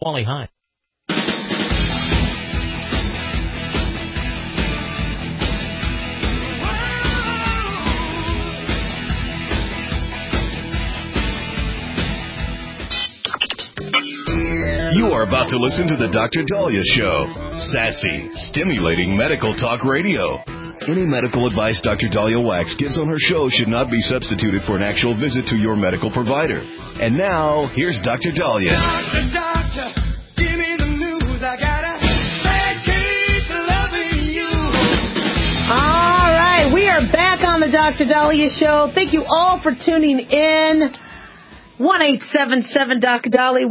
Wally High. You are about to listen to the Dr. Dahlia Show. Sassy, stimulating medical talk radio. Any medical advice Dr. Dahlia Wax gives on her show should not be substituted for an actual visit to your medical provider. And now, here's Dr. Dahlia. Doctor, give me the news. I got a bad case of loving you. All right, we are back on the Dr. Dahlia Show. Thank you all for tuning in. 1-877-Dr. Dahlia,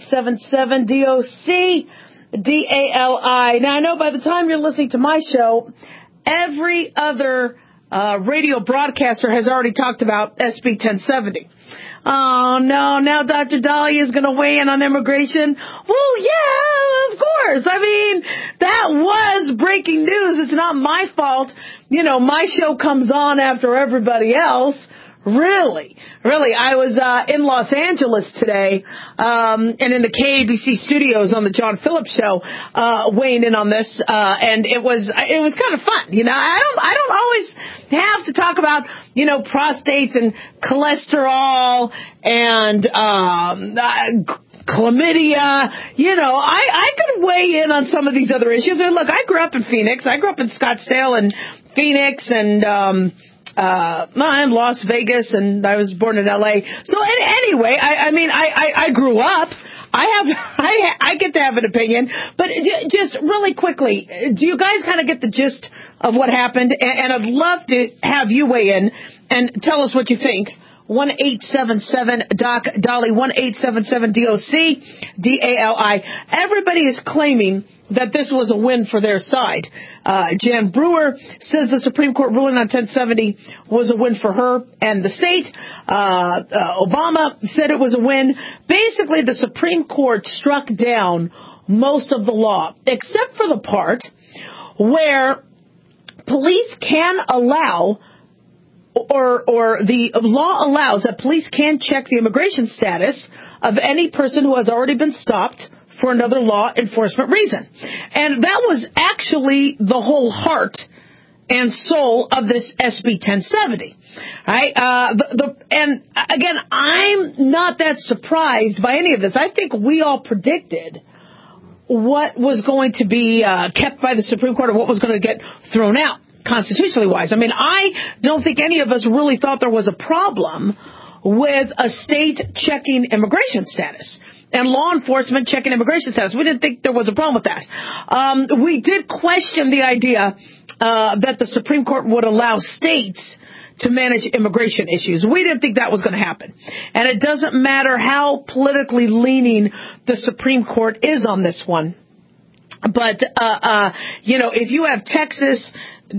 1-877-DOC-DALI. Now, I know by the time you're listening to my show, every other radio broadcaster has already talked about SB 1070. Oh, no, now Dr. Dahlia is going to weigh in on immigration. Well, yeah, of course. I mean, that was breaking news. It's not my fault. You know, my show comes on after everybody else. Really. I was in Los Angeles today, and in the KABC studios on the John Phillips Show, weighing in on this, and it was kind of fun. You know, I don't always have to talk about, you know, prostates and cholesterol and chlamydia. You know, I could weigh in on some of these other issues. And look, I grew up in Phoenix. I grew up in Scottsdale and Phoenix and in Las Vegas, and I was born in L.A. So anyway, I grew up. I get to have an opinion, but just really quickly, do you guys kind of get the gist of what happened? And I'd love to have you weigh in and tell us what you think. 1-877-DOC-DALI, 1-877-DOC-DALI. Everybody is claiming that this was a win for their side. Jan Brewer says the Supreme Court ruling on 1070 was a win for her and the state. Obama said it was a win. Basically, the Supreme Court struck down most of the law, except for the part where police can allow or the law allows that police can check the immigration status of any person who has already been stopped for another law enforcement reason. And that was actually the whole heart and soul of this SB 1070. Right? And again, I'm not that surprised by any of this. I think we all predicted what was going to be kept by the Supreme Court or what was going to get thrown out. Constitutionally wise. I mean, I don't think any of us really thought there was a problem with a state checking immigration status and law enforcement checking immigration status. We didn't think there was a problem with that. We did question the idea that the Supreme Court would allow states to manage immigration issues. We didn't think that was going to happen. And it doesn't matter how politically leaning the Supreme Court is on this one. But, you know, if you have Texas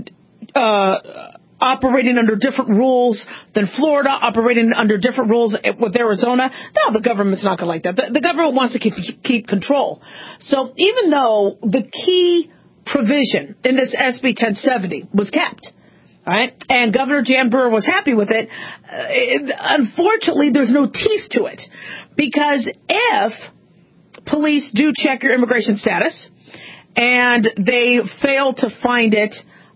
operating under different rules than Florida, operating under different rules with Arizona, no, the government's not going to like that. The government wants to keep control. So even though the key provision in this SB 1070 was kept, all right, and Governor Jan Brewer was happy with it, unfortunately, there's no teeth to it. Because if police do check your immigration status and they fail to find it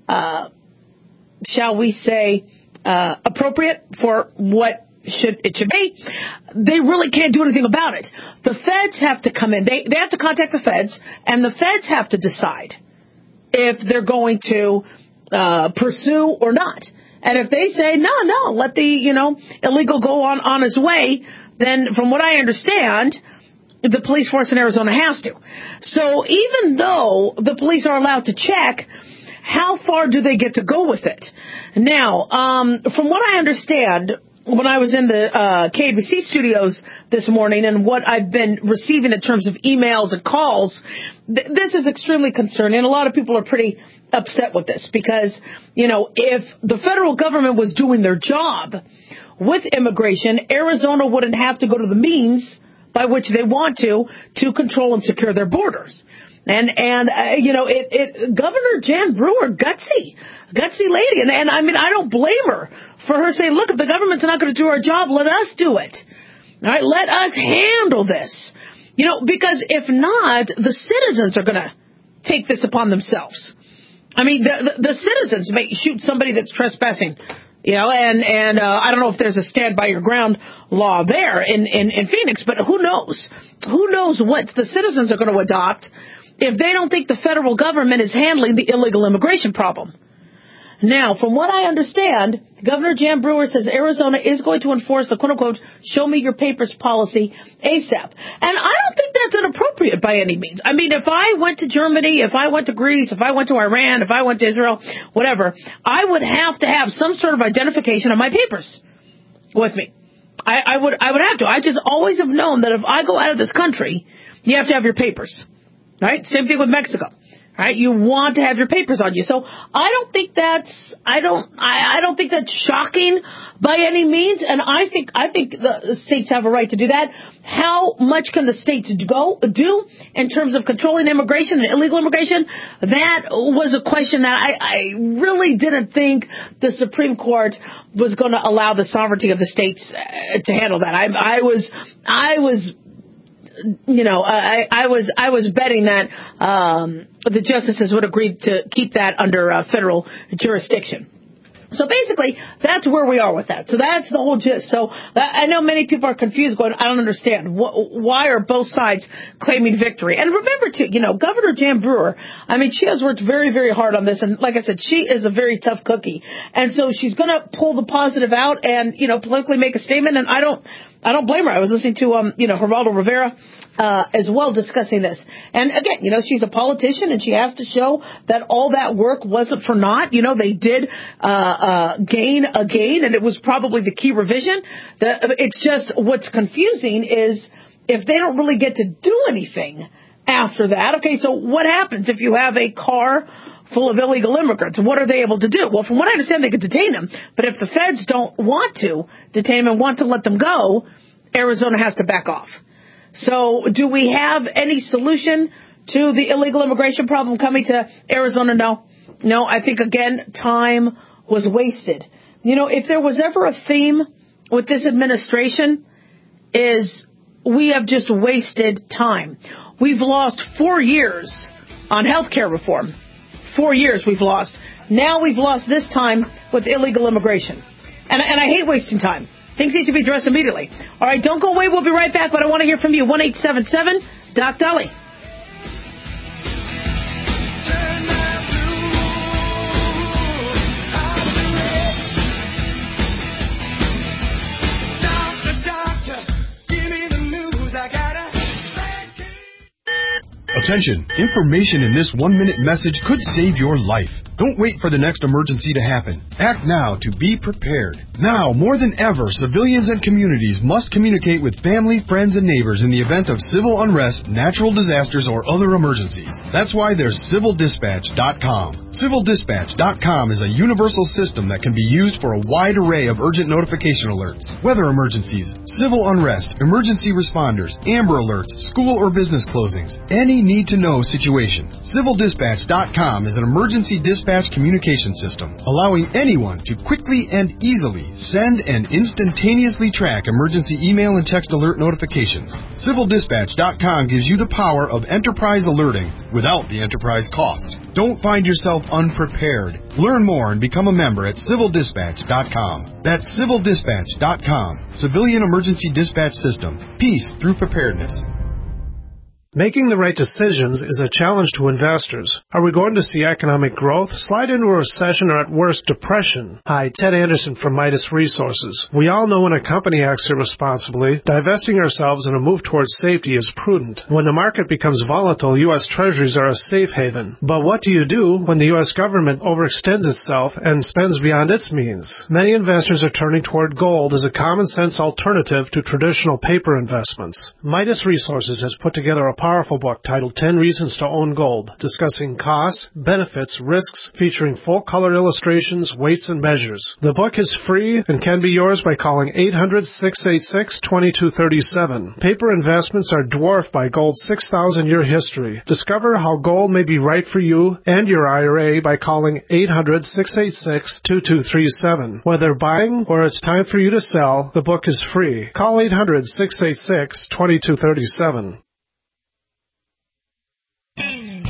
shall we say, appropriate for what it should be, they really can't do anything about it. The feds have to come in. They have to contact the feds, and the feds have to decide if they're going to pursue or not. And if they say, no, let the, illegal go on his way, then from what I understand, the police force in Arizona has to. So even though the police are allowed to check, how far do they get to go with it? Now, from what I understand, when I was in the KABC studios this morning and what I've been receiving in terms of emails and calls, this is extremely concerning. A lot of people are pretty upset with this because, if the federal government was doing their job with immigration, Arizona wouldn't have to go to the means by which they want to control and secure their borders. And Governor Jan Brewer, gutsy lady. And I mean, I don't blame her for her saying, look, if the government's not going to do our job, let us do it. All right, let us handle this. Because if not, the citizens are going to take this upon themselves. I mean, the citizens may shoot somebody that's trespassing, and I don't know if there's a stand by your ground law there in Phoenix, but who knows? Who knows what the citizens are going to adopt if they don't think the federal government is handling the illegal immigration problem. Now, from what I understand, Governor Jan Brewer says Arizona is going to enforce the quote-unquote show me your papers policy ASAP. And I don't think that's inappropriate by any means. I mean, if I went to Germany, if I went to Greece, if I went to Iran, if I went to Israel, whatever, I would have to have some sort of identification of my papers with me. I would have to. I just always have known that if I go out of this country, you have to have your papers. Right? Same thing with Mexico. Right? You want to have your papers on you. So I don't think that's shocking by any means, and I think the states have a right to do that. How much can the states do in terms of controlling immigration and illegal immigration? That was a question that I really didn't think the Supreme Court was going to allow the sovereignty of the states to handle that. I was betting that the justices would agree to keep that under federal jurisdiction. So basically, that's where we are with that. So that's the whole gist. So I know many people are confused, going, I don't understand. Why are both sides claiming victory? And remember, too, Governor Jan Brewer, I mean, she has worked very, very hard on this. And like I said, she is a very tough cookie. And so she's going to pull the positive out and, politically make a statement. And I don't blame her. I was listening to, Geraldo Rivera as well discussing this. And again, she's a politician and she has to show that all that work wasn't for naught. They did gain a gain, and it was probably the key revision. It's just what's confusing is if they don't really get to do anything after that. Okay, so what happens if you have a car full of illegal immigrants? What are they able to do? Well, from what I understand, they could detain them. But if the feds don't want to detain them and want to let them go, Arizona has to back off. So do we have any solution to the illegal immigration problem coming to Arizona? No, I think, again, time was wasted. If there was ever a theme with this administration, is we have just wasted time. We've lost 4 years on health care reform. 4 years we've lost. Now we've lost this time with illegal immigration. And I hate wasting time. Things need to be addressed immediately. All right, don't go away. We'll be right back, but I want to hear from you. 1-877-DOC-DOLLY. Attention, information in this 1-minute message could save your life. Don't wait for the next emergency to happen. Act now to be prepared. Now, more than ever, civilians and communities must communicate with family, friends, and neighbors in the event of civil unrest, natural disasters, or other emergencies. That's why there's CivilDispatch.com. CivilDispatch.com is a universal system that can be used for a wide array of urgent notification alerts, weather emergencies, civil unrest, emergency responders, Amber Alerts, school or business closings, any need-to-know situation. CivilDispatch.com is an emergency dispatch communication system, allowing anyone to quickly and easily send and instantaneously track emergency email and text alert notifications. CivilDispatch.com gives you the power of enterprise alerting without the enterprise cost. Don't find yourself unprepared. Learn more and become a member at CivilDispatch.com. That's CivilDispatch.com. Civilian Emergency Dispatch System. Peace through preparedness. Making the right decisions is a challenge to investors. Are we going to see economic growth, slide into a recession, or at worst, depression? Hi, Ted Anderson from Midas Resources. We all know when a company acts irresponsibly, divesting ourselves in a move towards safety is prudent. When the market becomes volatile, U.S. Treasuries are a safe haven. But what do you do when the U.S. government overextends itself and spends beyond its means? Many investors are turning toward gold as a common-sense alternative to traditional paper investments. Midas Resources has put together a powerful book titled 10 Reasons to Own Gold, discussing costs, benefits, risks, featuring full-color illustrations, weights, and measures. The book is free and can be yours by calling 800-686-2237. Paper investments are dwarfed by gold's 6,000-year history. Discover how gold may be right for you and your IRA by calling 800-686-2237. Whether buying or it's time for you to sell, the book is free. Call 800-686-2237.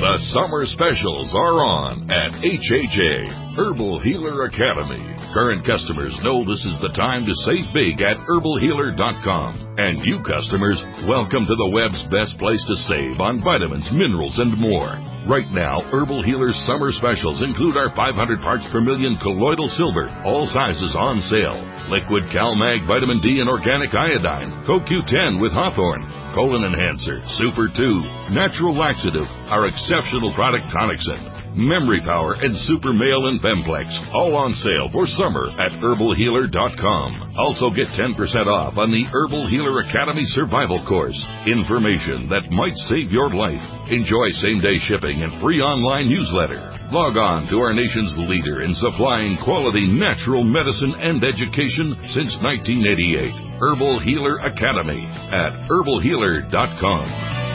The summer specials are on at HHA, Herbal Healer Academy. Current customers know this is the time to save big at herbalhealer.com. And new customers, welcome to the web's best place to save on vitamins, minerals, and more. Right now, Herbal Healer's summer specials include our 500 parts per million colloidal silver, all sizes on sale. Liquid CalMag Vitamin D and Organic Iodine, CoQ10 with Hawthorne, Colon Enhancer, Super 2, Natural Laxative, our exceptional product Tonicsyn, Memory Power, and Super Male and Bemplex, all on sale for summer at herbalhealer.com. Also get 10% off on the Herbal Healer Academy Survival Course. Information that might save your life. Enjoy same-day shipping and free online newsletter. Log on to our nation's leader in supplying quality natural medicine and education since 1988. Herbal Healer Academy at herbalhealer.com.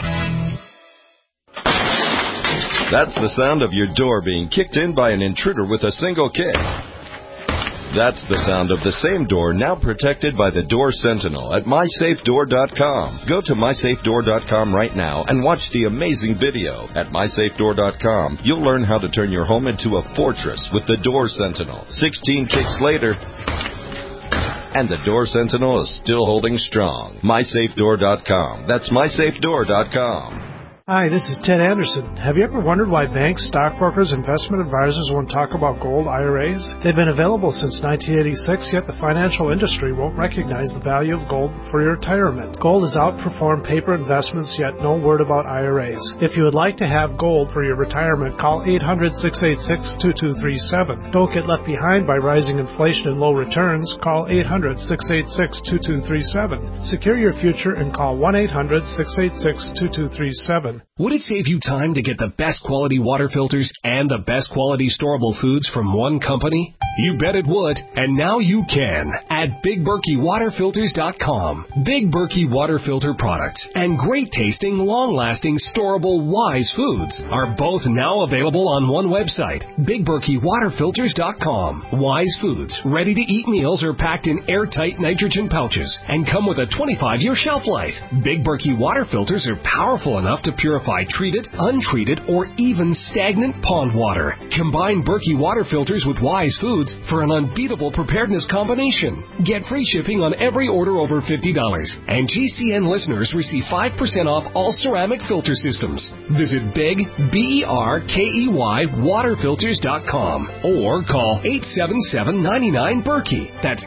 That's the sound of your door being kicked in by an intruder with a single kick. That's the sound of the same door now protected by the Door Sentinel at MySafeDoor.com. Go to MySafeDoor.com right now and watch the amazing video. At MySafeDoor.com, you'll learn how to turn your home into a fortress with the Door Sentinel. 16 kicks later, and the Door Sentinel is still holding strong. MySafeDoor.com. That's MySafeDoor.com. Hi, this is Ted Anderson. Have you ever wondered why banks, stockbrokers, investment advisors won't talk about gold IRAs? They've been available since 1986, yet the financial industry won't recognize the value of gold for your retirement. Gold has outperformed paper investments, yet no word about IRAs. If you would like to have gold for your retirement, call 800-686-2237. Don't get left behind by rising inflation and low returns. Call 800-686-2237. Secure your future and call 1-800-686-2237. Would it save you time to get the best quality water filters and the best quality storable foods from one company? You bet it would, and now you can at BigBerkeyWaterFilters.com. Big Berkey Water Filter products and great tasting, long-lasting, storable Wise foods are both now available on one website, BigBerkeyWaterFilters.com. Wise foods, ready-to-eat meals are packed in airtight nitrogen pouches and come with a 25-year shelf life. Big Berkey Water Filters are powerful enough to purify treated, untreated, or even stagnant pond water. Combine Berkey Water Filters with Wise foods for an unbeatable preparedness combination. Get free shipping on every order over $50. And GCN listeners receive 5% off all ceramic filter systems. Visit Big, BERKEY, waterfilters.com or call 877-99-BERKEY. That's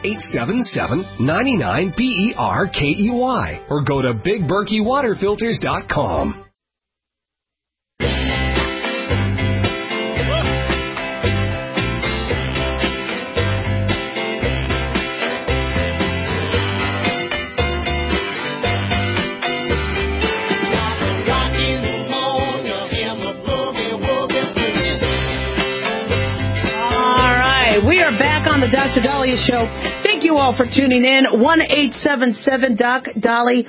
877-99-BERKEY. Or go to BigBerkeyWaterFilters.com. We are back on the Dr. Daliah Show. Thank you all for tuning in. 1-877-DOC-DALI,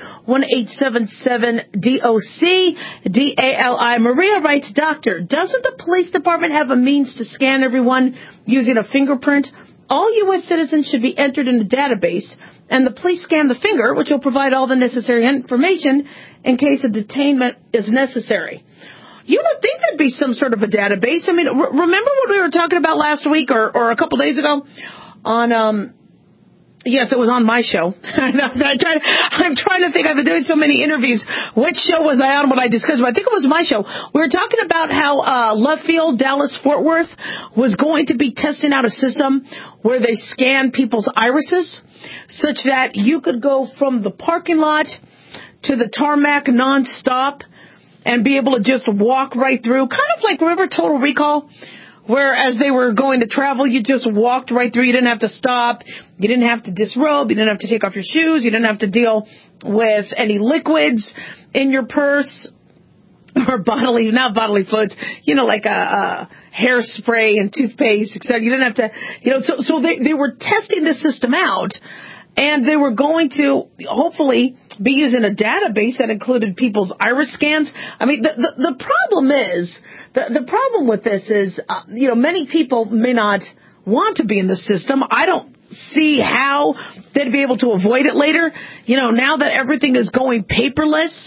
1-877-DOC-DALI. Maria writes, Doctor, doesn't the police department have a means to scan everyone using a fingerprint? All U.S. citizens should be entered in a database, and the police scan the finger, which will provide all the necessary information in case a detainment is necessary. You would think there'd be some sort of a database. I mean, remember what we were talking about last week or a couple days ago on, yes, it was on my show. I'm trying to think. I've been doing so many interviews. Which show was I on when I discussed it? I think it was my show. We were talking about how Left Field, Dallas-Fort Worth was going to be testing out a system where they scan people's irises such that you could go from the parking lot to the tarmac nonstop and be able to just walk right through, kind of like, remember Total Recall, where as they were going to travel, you just walked right through. You didn't have to stop. You didn't have to disrobe. You didn't have to take off your shoes. You didn't have to deal with any liquids in your purse or not bodily fluids, like a hairspray and toothpaste, etc. You didn't have to, so they were testing the system out. And they were going to hopefully be using a database that included people's iris scans. I mean, the problem is, the problem with this is, many people may not want to be in the system. I don't see how they'd be able to avoid it later. Now that everything is going paperless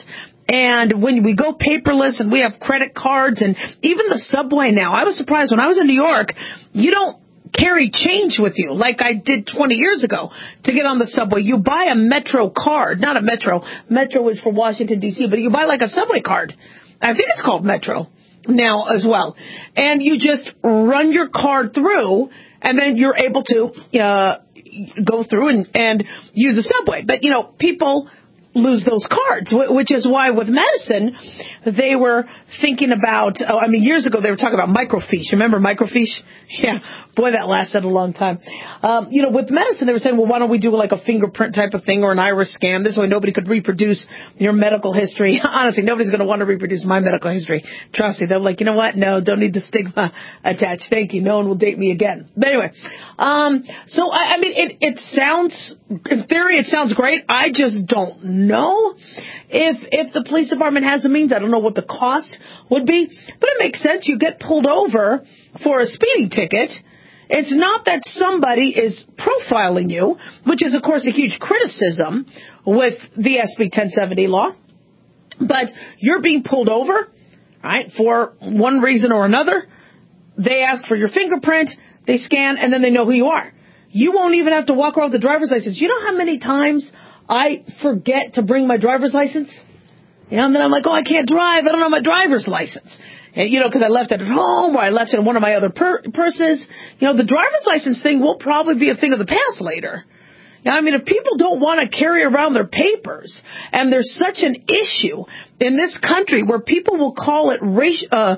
And when we go paperless and we have credit cards and even the subway now, I was surprised when I was in New York, you don't carry change with you like I did 20 years ago to get on the subway. You buy a Metro card, not a Metro. Metro is for Washington, D.C., but you buy like a subway card. I think it's called Metro now as well. And you just run your card through, and then you're able to go through and use the subway. But, people lose those cards, which is why with medicine, they were thinking about, years ago they were talking about microfiche. Remember microfiche? Yeah. Boy, that lasted a long time. With medicine, they were saying, well, why don't we do like a fingerprint type of thing or an iris scan? This way nobody could reproduce your medical history. Honestly, nobody's going to want to reproduce my medical history. Trust me. They're like, you know what? No, don't need the stigma attached. Thank you. No one will date me again. But anyway, it sounds, in theory, it sounds great. I just don't know if the police department has the means. I don't know what the cost would be, but it makes sense. You get pulled over for a speeding ticket. It's not that somebody is profiling you, which is, of course, a huge criticism with the SB 1070 law, but you're being pulled over, right, for one reason or another. They ask for your fingerprint, they scan, and then they know who you are. You won't even have to walk around with the driver's license. You know how many times I forget to bring my driver's license? And then I'm like, I can't drive. I don't have my driver's license. And, because I left it at home or I left it in one of my other purses. The driver's license thing will probably be a thing of the past later. If people don't want to carry around their papers, and there's such an issue in this country where people will call it racial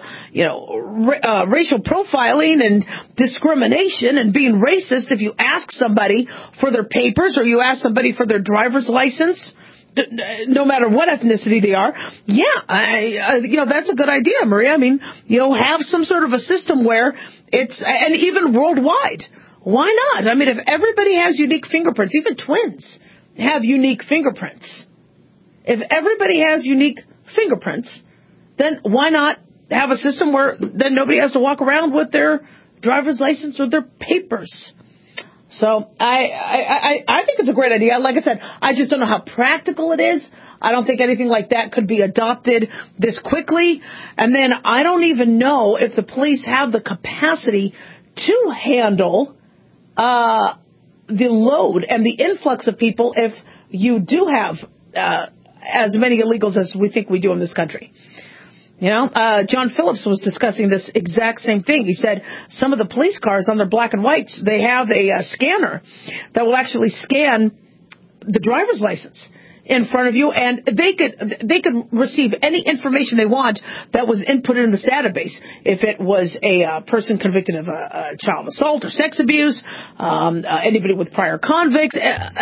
profiling and discrimination and being racist if you ask somebody for their papers or you ask somebody for their driver's license, no matter what ethnicity they are. Yeah, that's a good idea, Maria. Have some sort of a system where it's, and even worldwide. Why not? If everybody has unique fingerprints, even twins have unique fingerprints. If everybody has unique fingerprints, then why not have a system where then nobody has to walk around with their driver's license or their papers? So I think it's a great idea. Like I said, I just don't know how practical it is. I don't think anything like that could be adopted this quickly. And then I don't even know if the police have the capacity to handle the load and the influx of people if you do have as many illegals as we think we do in this country. John Phillips was discussing this exact same thing. He said some of the police cars on their black and whites, they have a scanner that will actually scan the driver's license in front of you, and they could receive any information they want that was inputted in this database. If it was a person convicted of a child assault or sex abuse, anybody with prior convictions,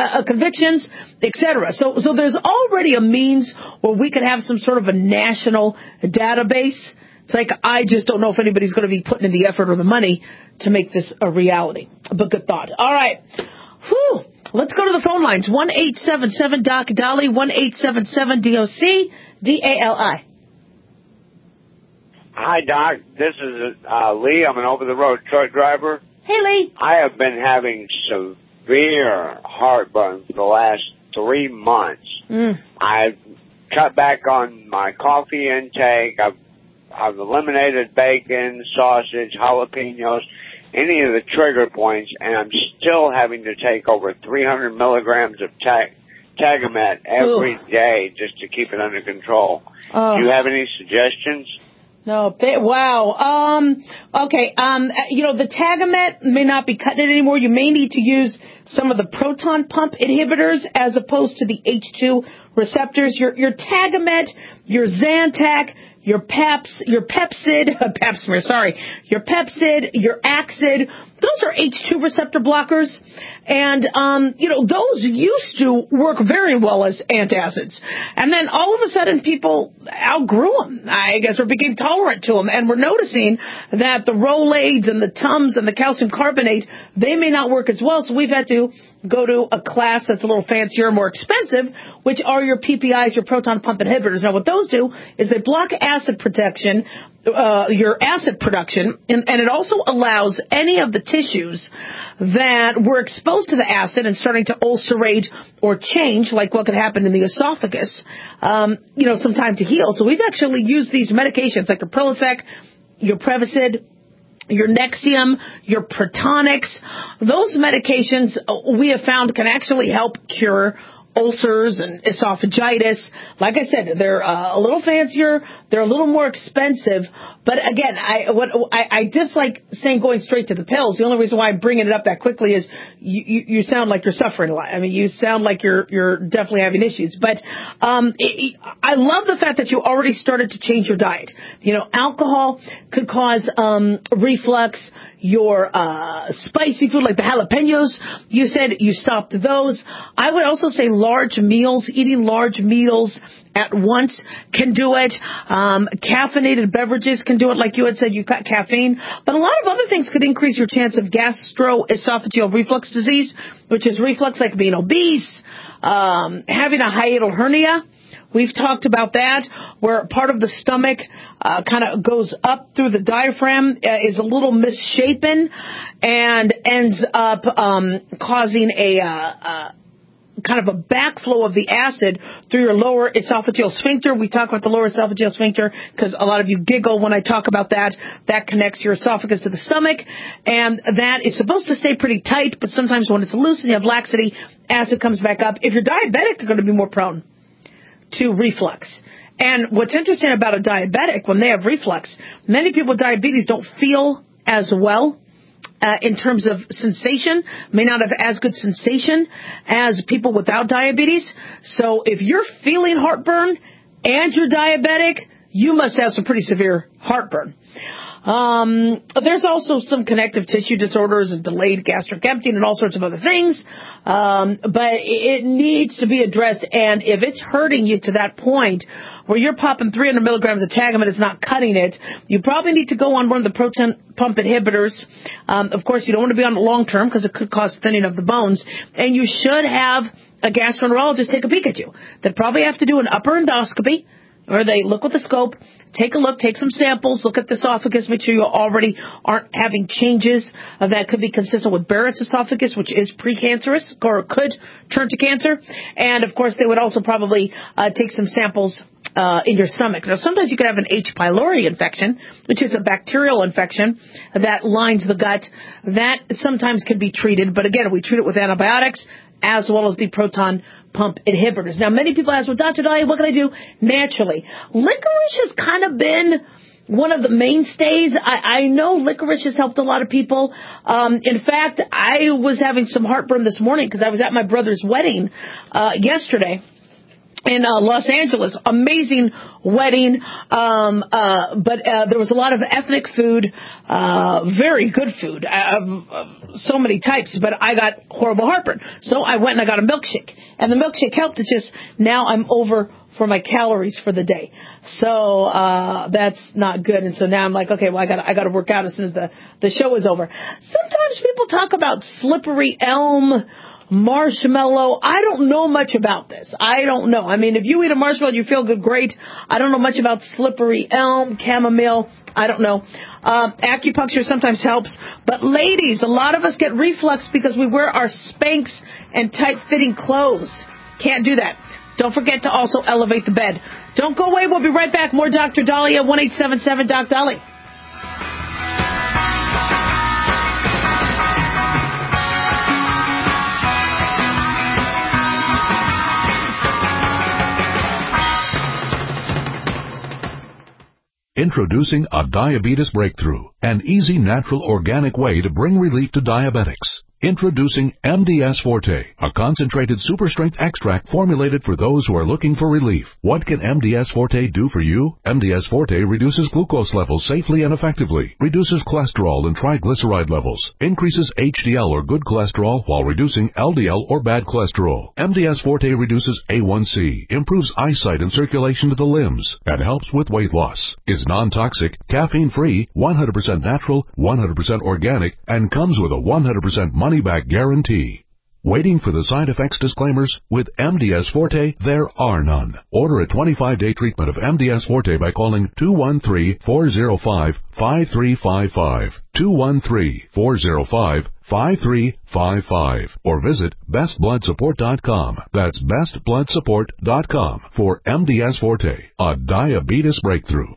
etc. So there's already a means where we could have some sort of a national database. It's like, I just don't know if anybody's going to be putting in the effort or the money to make this a reality. But good thought. All right. Whew. Let's go to the phone lines. 1-877-DOC-DOLLY, 1-877-DOC-DALI. Hi, Doc. This is Lee. I'm an over-the-road truck driver. Hey, Lee. I have been having severe heartburn for the last 3 months. I've cut back on my coffee intake. I've eliminated bacon, sausage, jalapenos, any of the trigger points, and I'm still having to take over 300 milligrams of Tagamet every day just to keep it under control. Do you have any suggestions? No. Wow. Okay. The Tagamet may not be cutting it anymore. You may need to use some of the proton pump inhibitors as opposed to the H2 receptors. Your Tagamet, your Zantac, your Pepsid, your Axid, those are H2 receptor blockers. And, those used to work very well as antacids. And then all of a sudden people outgrew them, I guess, or became tolerant to them. And we're noticing that the Rolaids and the Tums and the calcium carbonate, they may not work as well. So we've had to go to a class that's a little fancier, more expensive, which are your PPIs, your proton pump inhibitors. Now, what those do is they block acid protection, your acid production, and it also allows any of the tissues that were exposed to the acid and starting to ulcerate or change, like what could happen in the esophagus, some time to heal. So we've actually used these medications like the Prilosec, your Prevacid, your Nexium, your Protonix. Those medications we have found can actually help cure ulcers and esophagitis. Like I said, they're a little fancier, they're a little more expensive, but again, I dislike saying going straight to the pills. The only reason why I'm bringing it up that quickly is you sound like you're suffering a lot. I mean, you sound like you're definitely having issues, but I love the fact that you already started to change your diet. Alcohol could cause reflux. Your spicy food like the jalapenos, you said you stopped those. I would also say large meals, eating large meals at once can do it. Caffeinated beverages can do it. Like you had said, you cut caffeine. But a lot of other things could increase your chance of gastroesophageal reflux disease, which is reflux like being obese, having a hiatal hernia. We've talked about that, where part of the stomach kind of goes up through the diaphragm, is a little misshapen, and ends up causing a kind of a backflow of the acid through your lower esophageal sphincter. We talk about the lower esophageal sphincter because a lot of you giggle when I talk about that. That connects your esophagus to the stomach, and that is supposed to stay pretty tight, but sometimes when it's loose and you have laxity, acid comes back up. If you're diabetic, you're going to be more prone to reflux. And what's interesting about a diabetic, when they have reflux, many people with diabetes don't feel as well in terms of sensation, may not have as good sensation as people without diabetes. So if you're feeling heartburn and you're diabetic, you must have some pretty severe heartburn. There's also some connective tissue disorders and delayed gastric emptying and all sorts of other things. But it needs to be addressed. And if it's hurting you to that point where you're popping 300 milligrams of Tagamet, it's not cutting it, you probably need to go on one of the proton pump inhibitors. Of course, you don't want to be on it long term because it could cause thinning of the bones. And you should have a gastroenterologist take a peek at you. They'd probably have to do an upper endoscopy, or they look with the scope, take a look, take some samples, look at the esophagus, make sure you already aren't having changes that could be consistent with Barrett's esophagus, which is precancerous or could turn to cancer. And, of course, they would also probably take some samples in your stomach. Now, sometimes you could have an H. pylori infection, which is a bacterial infection that lines the gut. That sometimes can be treated, but, again, we treat it with antibiotics as well as the proton pump inhibitors. Now, many people ask, well, Dr. Dahlia, what can I do naturally? Licorice has kind of been one of the mainstays. I know licorice has helped a lot of people. In fact, I was having some heartburn this morning because I was at my brother's wedding yesterday in Los Angeles. Amazing wedding. But there was a lot of ethnic food, very good food, so many types, but I got horrible heartburn. So I went and I got a milkshake. And the milkshake helped. It's just now I'm over for my calories for the day. So that's not good. And so now I'm like, okay, well, I got to work out as soon as the show is over. Sometimes people talk about slippery elm, marshmallow. I don't know much about this. I don't know. I mean, if you eat a marshmallow, you feel good, great. I don't know much about slippery elm, chamomile. I don't know. Acupuncture sometimes helps. But ladies, a lot of us get reflux because we wear our Spanx and tight-fitting clothes. Can't do that. Don't forget to also elevate the bed. Don't go away. We'll be right back. More Dr. Dahlia, 1-877-DOC-DOLLY. Introducing a diabetes breakthrough, an easy, natural, organic way to bring relief to diabetics. Introducing MDS Forte, a concentrated super-strength extract formulated for those who are looking for relief. What can MDS Forte do for you? MDS Forte reduces glucose levels safely and effectively, reduces cholesterol and triglyceride levels, increases HDL or good cholesterol while reducing LDL or bad cholesterol. MDS Forte reduces A1C, improves eyesight and circulation to the limbs, and helps with weight loss. Is non-toxic, caffeine-free, 100% natural, 100% organic, and comes with a 100% money-back guarantee. Waiting for the side effects disclaimers? With MDS Forte, there are none. Order a 25-day treatment of MDS Forte by calling 213-405-5355, 213-405-5355, or visit bestbloodsupport.com. That's bestbloodsupport.com for MDS Forte, a diabetes breakthrough.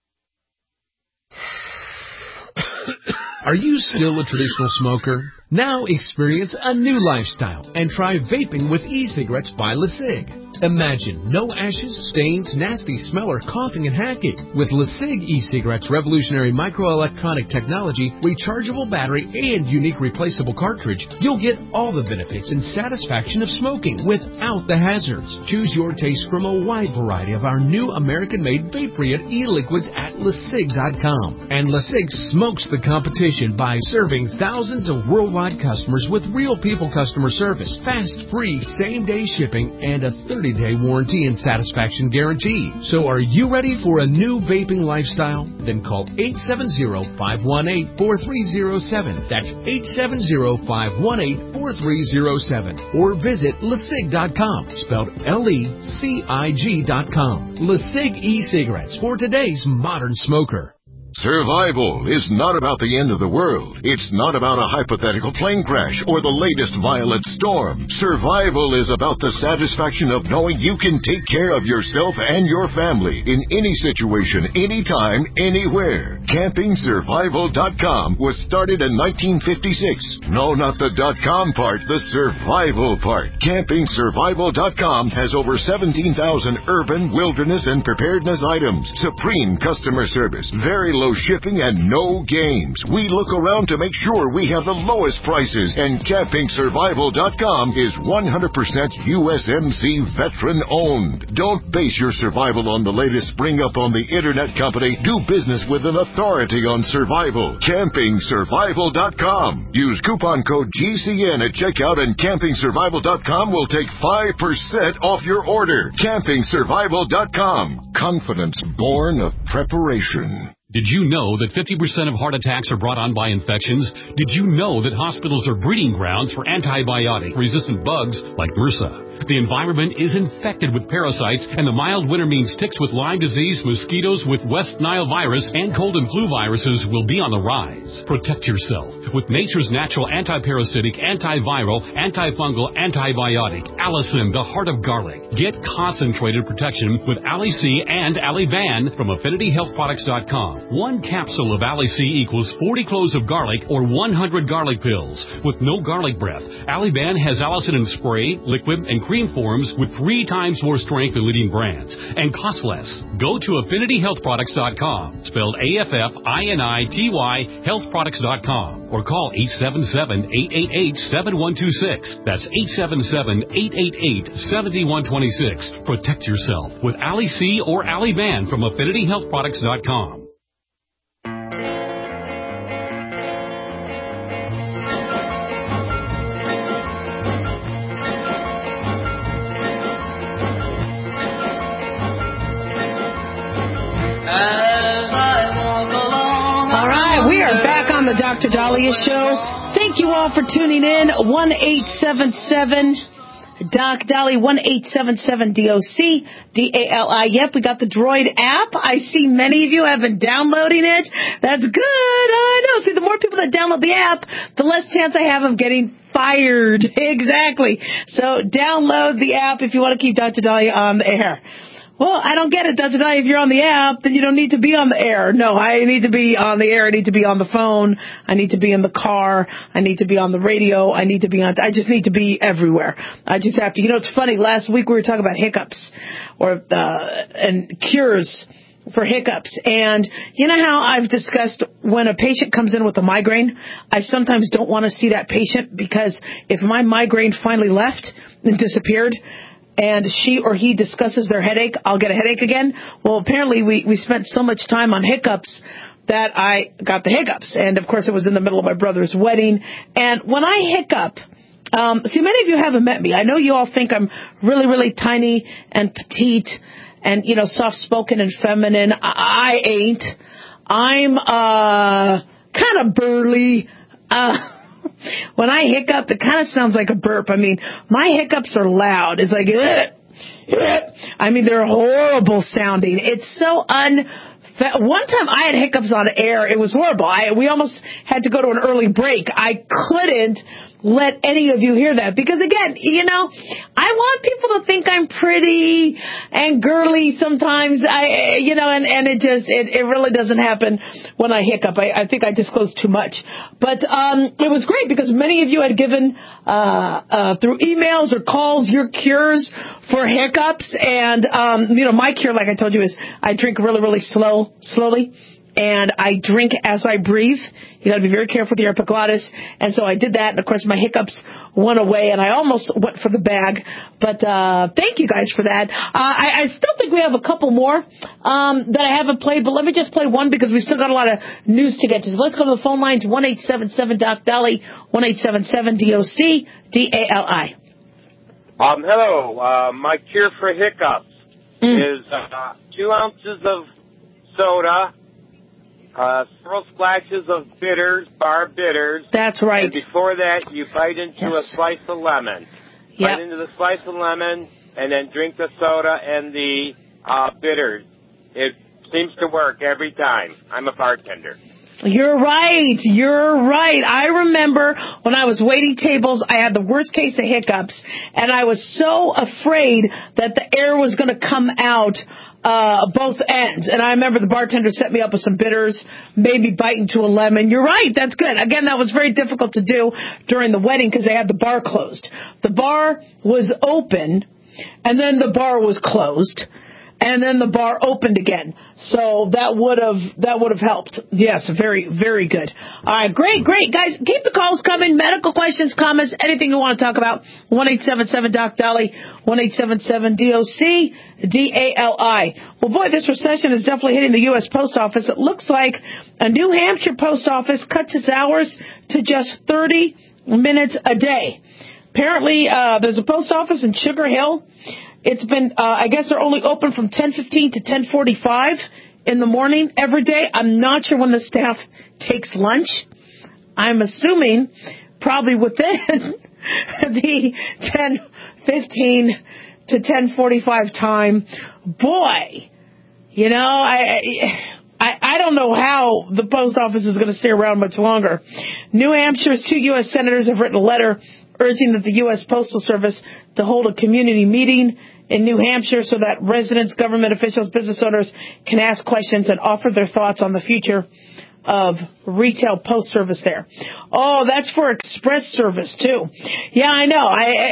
Are you still a traditional smoker? Now experience a new lifestyle and try vaping with e-cigarettes by LeSig. Imagine no ashes, stains, nasty smell, or coughing and hacking. With LeSig e-cigarettes' revolutionary microelectronic technology, rechargeable battery, and unique replaceable cartridge, you'll get all the benefits and satisfaction of smoking without the hazards. Choose your taste from a wide variety of our new American-made Vaporeate e-liquids at LeSig.com. And LeSig smokes the competition by serving thousands of worldwide customers with real people customer service, fast, free, same-day shipping, and a 30-day warranty and satisfaction guarantee. So are you ready for a new vaping lifestyle? Then call 870-518-4307. That's 870-518-4307. Or visit LeSig.com, spelled LECIG.com. LeSig e-cigarettes for today's modern smoker. Survival is not about the end of the world. It's not about a hypothetical plane crash or the latest violent storm. Survival is about the satisfaction of knowing you can take care of yourself and your family in any situation, anytime, anywhere. CampingSurvival.com was started in 1956. No, not the .com part, the survival part. CampingSurvival.com has over 17,000 urban, wilderness, and preparedness items. Supreme customer service, very low shipping, and no games. We look around to make sure we have the lowest prices, and CampingSurvival.com is 100% USMC veteran-owned. Don't base your survival on the latest spring-up on the internet company. Do business with an authority on survival. CampingSurvival.com. Use coupon code GCN at checkout, and CampingSurvival.com will take 5% off your order. CampingSurvival.com. Confidence born of preparation. Did you know that 50% of heart attacks are brought on by infections? Did you know that hospitals are breeding grounds for antibiotic-resistant bugs like MRSA? The environment is infected with parasites, and the mild winter means ticks with Lyme disease, mosquitoes with West Nile virus, and cold and flu viruses will be on the rise. Protect yourself with nature's natural antiparasitic, antiviral, antifungal, antibiotic, Allison, the heart of garlic. Get concentrated protection with Ali-C and Ali-Ban from AffinityHealthProducts.com. One capsule of Ali-C equals 40 cloves of garlic or 100 garlic pills. With no garlic breath, Ali-Ban has Allison in spray, liquid, and cream forms with 3 times more strength than leading brands and costs less. Go to AffinityHealthProducts.com, spelled AFFINITY, healthproducts.com, or call 877-888-7126. That's 877-888-7126. Protect yourself with Ali-C or Ali-Ban from AffinityHealthProducts.com. All right, we are back on the Dr. Dahlia Show. Thank you all for tuning in. 1-877 Doc Dali, 1-877-DOC-DALI. Yep, we got the Droid app. I see many of you have been downloading it. That's good. I know. See, the more people that download the app, the less chance I have of getting fired. Exactly. So download the app if you want to keep Dr. Dahlia on the air. Well, I don't get it, Dr. Dahlia. If you're on the app, then you don't need to be on the air. No, I need to be on the air. I need to be on the phone. I need to be in the car. I need to be on the radio. I just need to be everywhere. I just have to. You know, it's funny. Last week we were talking about hiccups and cures for hiccups. And you know how I've discussed when a patient comes in with a migraine, I sometimes don't want to see that patient because if my migraine finally left and disappeared, and she or he discusses their headache, I'll get a headache again. Well, apparently we spent so much time on hiccups that I got the hiccups. And, of course, it was in the middle of my brother's wedding. And when I hiccup, see, many of you haven't met me. I know you all think I'm really, really tiny and petite and, you know, soft-spoken and feminine. I ain't. I'm kind of burly. when I hiccup, it kind of sounds like a burp. I mean, my hiccups are loud. It's like, I mean, they're horrible sounding. It's so one time I had hiccups on air. It was horrible. We almost had to go to an early break. I couldn't let any of you hear that because, again, I want people to think I'm pretty and girly sometimes. And it really doesn't happen when I hiccup. I think I disclose too much. But it was great because many of you had given through emails or calls your cures for hiccups. And, my cure, like I told you, is I drink really, really slowly. And I drink as I breathe. You got to be very careful with your epiglottis. And so I did that. And, of course, my hiccups went away. And I almost went for the bag. But thank you guys for that. I still think we have a couple more that I haven't played. But let me just play one because we've still got a lot of news to get to. So let's go to the phone lines. 1-877-DOC-DOLLY, 1-877-DOC-DALI. Hello. My cure for hiccups is 2 ounces of soda, several splashes of bitters, bar bitters. That's right. And before that, you bite into a slice of lemon. Yep. Bite into the slice of lemon, and then drink the soda and the bitters. It seems to work every time. I'm a bartender. You're right. I remember when I was waiting tables, I had the worst case of hiccups, and I was so afraid that the air was going to come out both ends. And I remember the bartender set me up with some bitters, made me bite into a lemon. You're right. That's good. Again, that was very difficult to do during the wedding because they had the bar closed. The bar was open, and then the bar was closed. And then the bar opened again. So that would have helped. Yes, very, very good. All right, great. Guys, keep the calls coming. Medical questions, comments, anything you want to talk about. 1-877-DOC-DOLLY, 1-877-DOC-DALI. Well, boy, this recession is definitely hitting the U.S. Post Office. It looks like a New Hampshire post office cuts its hours to just 30 minutes a day. Apparently, there's a post office in Sugar Hill. It's been, I guess they're only open from 10:15 to 10:45 in the morning every day. I'm not sure when the staff takes lunch. I'm assuming probably within the 10:15 to 10:45 time. Boy, I don't know how the post office is going to stay around much longer. New Hampshire's 2 U.S. senators have written a letter urging that the U.S. Postal Service to hold a community meeting in New Hampshire so that residents, government officials, business owners can ask questions and offer their thoughts on the future of retail post service there. Oh, that's for express service, too. Yeah, I know.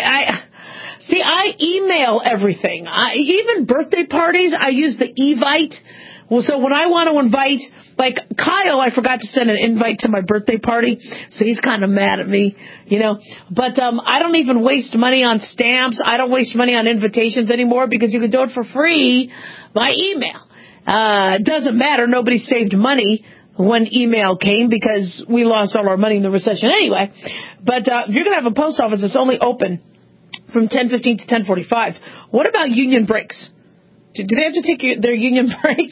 I email everything. Even birthday parties, I use the Evite. Well, so when I want to invite, like Kyle, I forgot to send an invite to my birthday party, so he's kind of mad at me, But I don't even waste money on stamps. I don't waste money on invitations anymore because you can do it for free by email. It doesn't matter. Nobody saved money when email came because we lost all our money in the recession anyway. But if you're going to have a post office that's only open from 10:15 to 10:45, what about union breaks? Do they have to take their union break?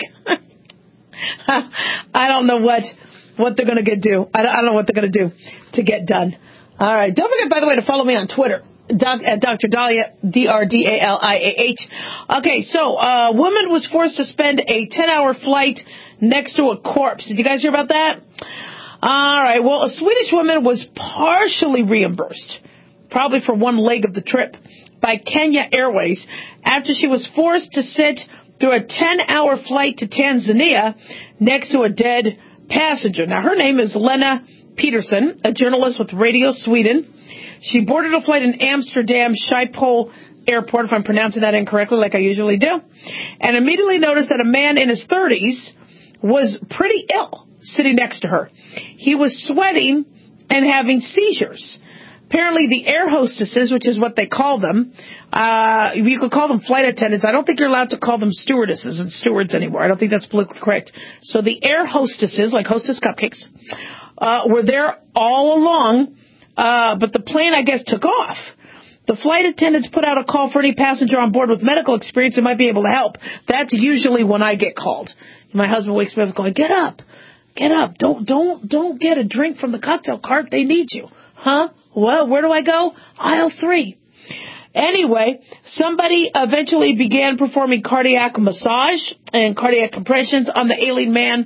I don't know what they're going to do. I don't know what they're going to do to get done. All right. Don't forget, by the way, to follow me on Twitter, at Dr. Dahlia, DRDALIAH. Okay, so a woman was forced to spend a 10-hour flight next to a corpse. Did you guys hear about that? All right. Well, a Swedish woman was partially reimbursed, probably for one leg of the trip, by Kenya Airways after she was forced to sit through a 10-hour flight to Tanzania next to a dead passenger. Now, her name is Lena Peterson, a journalist with Radio Sweden. She boarded a flight in Amsterdam Schiphol Airport, if I'm pronouncing that incorrectly, like I usually do, and immediately noticed that a man in his 30s was pretty ill sitting next to her. He was sweating and having seizures. Apparently, the air hostesses, which is what they call them, you could call them flight attendants. I don't think you're allowed to call them stewardesses and stewards anymore. I don't think that's politically correct. So the air hostesses, like Hostess Cupcakes, were there all along, but the plane, I guess, took off. The flight attendants put out a call for any passenger on board with medical experience who might be able to help. That's usually when I get called. My husband wakes me up going, get up. Get up. Don't get a drink from the cocktail cart. They need you. Huh? Well, where do I go? Aisle 3. Anyway, somebody eventually began performing cardiac massage and cardiac compressions on the ailing man.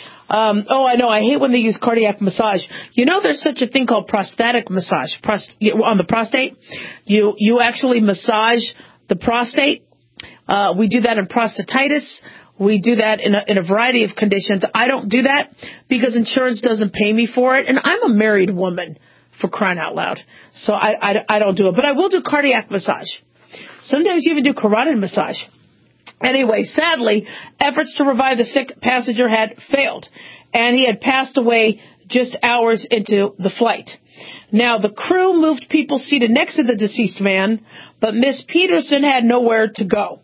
I know. I hate when they use cardiac massage. You know, there's such a thing called prostatic massage on the prostate. You actually massage the prostate. We do that in prostatitis. We do that in a variety of conditions. I don't do that because insurance doesn't pay me for it, and I'm a married woman, for crying out loud. So I don't do it. But I will do cardiac massage. Sometimes you even do carotid massage. Anyway, sadly, efforts to revive the sick passenger had failed, and he had passed away just hours into the flight. Now, the crew moved people seated next to the deceased man, but Miss Peterson had nowhere to go.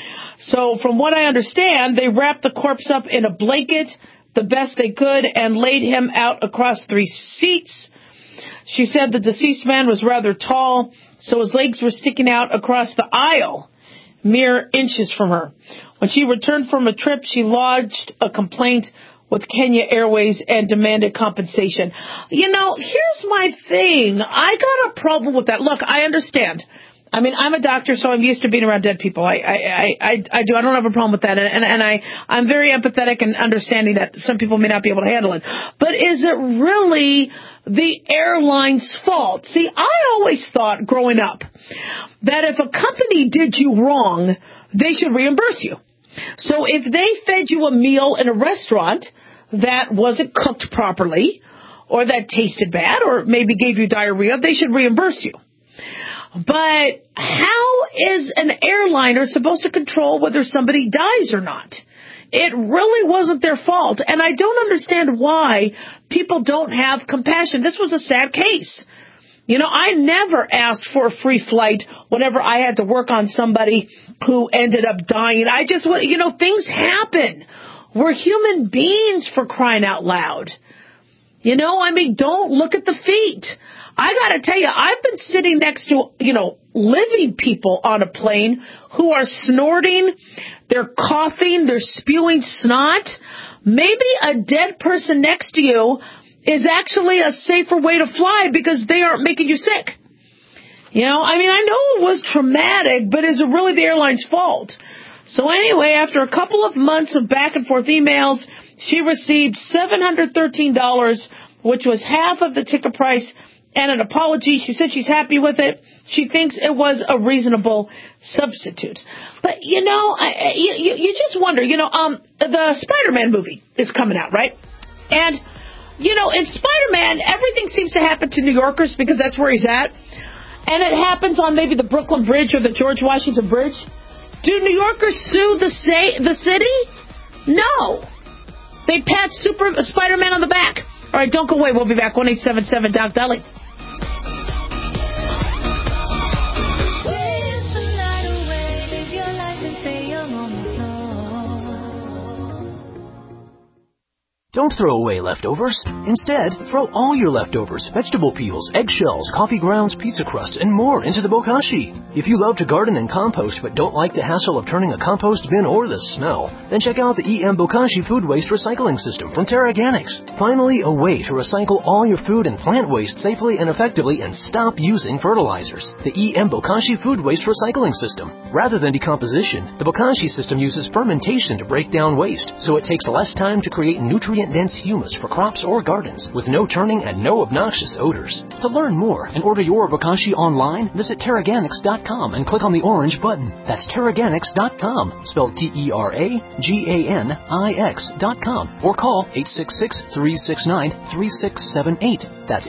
So from what I understand, they wrapped the corpse up in a blanket the best they could and laid him out across 3 seats. She said the deceased man was rather tall, so his legs were sticking out across the aisle, mere inches from her. When she returned from a trip, she lodged a complaint with Kenya Airways and demanded compensation. You know, here's my thing. I got a problem with that. Look, I understand. I mean, I'm a doctor, so I'm used to being around dead people. I do. I don't have a problem with that. And I'm very empathetic and understanding that some people may not be able to handle it. But is it really the airline's fault? See, I always thought growing up that if a company did you wrong, they should reimburse you. So if they fed you a meal in a restaurant that wasn't cooked properly or that tasted bad or maybe gave you diarrhea, they should reimburse you. But how is an airliner supposed to control whether somebody dies or not? It really wasn't their fault, and I don't understand why people don't have compassion. This was a sad case. You know, I never asked for a free flight whenever I had to work on somebody who ended up dying. I just, things happen. We're human beings, for crying out loud. Don't look at the feet. I got to tell you, I've been sitting next to, living people on a plane who are snorting, they're coughing, they're spewing snot. Maybe a dead person next to you is actually a safer way to fly because they aren't making you sick. I know it was traumatic, but is it really the airline's fault? So anyway, after a couple of months of back and forth emails, she received $713, which was half of the ticket price, and an apology. She said she's happy with it. She thinks it was a reasonable substitute. But, you just wonder, the Spider-Man movie is coming out, right? And, in Spider-Man, everything seems to happen to New Yorkers because that's where he's at. And it happens on maybe the Brooklyn Bridge or the George Washington Bridge. Do New Yorkers sue the city? No. They pat Spider-Man on the back. All right, don't go away. We'll be back. 1-877-DOC-DOLLY. Don't throw away leftovers. Instead, throw all your leftovers, vegetable peels, eggshells, coffee grounds, pizza crust, and more into the bokashi. If you love to garden and compost but don't like the hassle of turning a compost bin or the smell, then check out the EM Bokashi Food Waste Recycling System from TerraGanix. Finally, a way to recycle all your food and plant waste safely and effectively and stop using fertilizers. The EM Bokashi Food Waste Recycling System. Rather than decomposition, the Bokashi system uses fermentation to break down waste, so it takes less time to create nutrient-dense humus for crops or gardens, with no turning and no obnoxious odors. To learn more and order your Bokashi online, visit TerraGanix.com and click on the orange button. That's TerraGanix.com, spelled TerraGanix.com, or call 866-369-3678. That's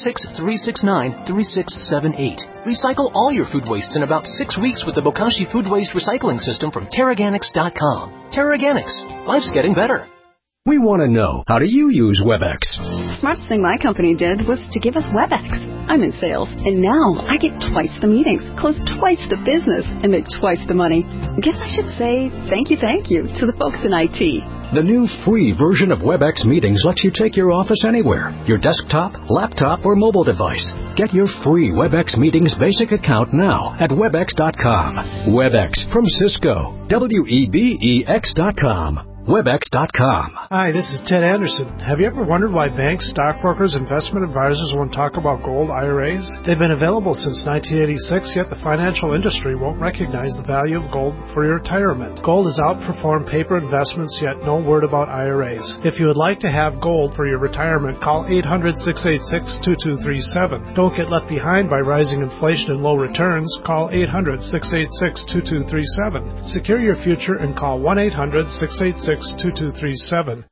866-369-3678. Recycle all your food wastes in about 6 weeks with the Bokashi Food Waste Recycling System from TerraGanix.com. TerraGanix. Life's getting better. We want to know, how do you use WebEx? The smartest thing my company did was to give us WebEx. I'm in sales, and now I get twice the meetings, close twice the business, and make twice the money. I guess I should say thank you to the folks in IT. The new free version of WebEx Meetings lets you take your office anywhere, your desktop, laptop, or mobile device. Get your free WebEx Meetings basic account now at Webex.com. WebEx from Cisco. WEBEX.com. Webex.com. Hi, this is Ted Anderson. Have you ever wondered why banks, stockbrokers, investment advisors won't talk about gold IRAs? They've been available since 1986, yet the financial industry won't recognize the value of gold for your retirement. Gold has outperformed paper investments, yet no word about IRAs. If you would like to have gold for your retirement, call 800-686-2237. Don't get left behind by rising inflation and low returns. Call 800-686-2237. Secure your future and call 1-800-686-2237.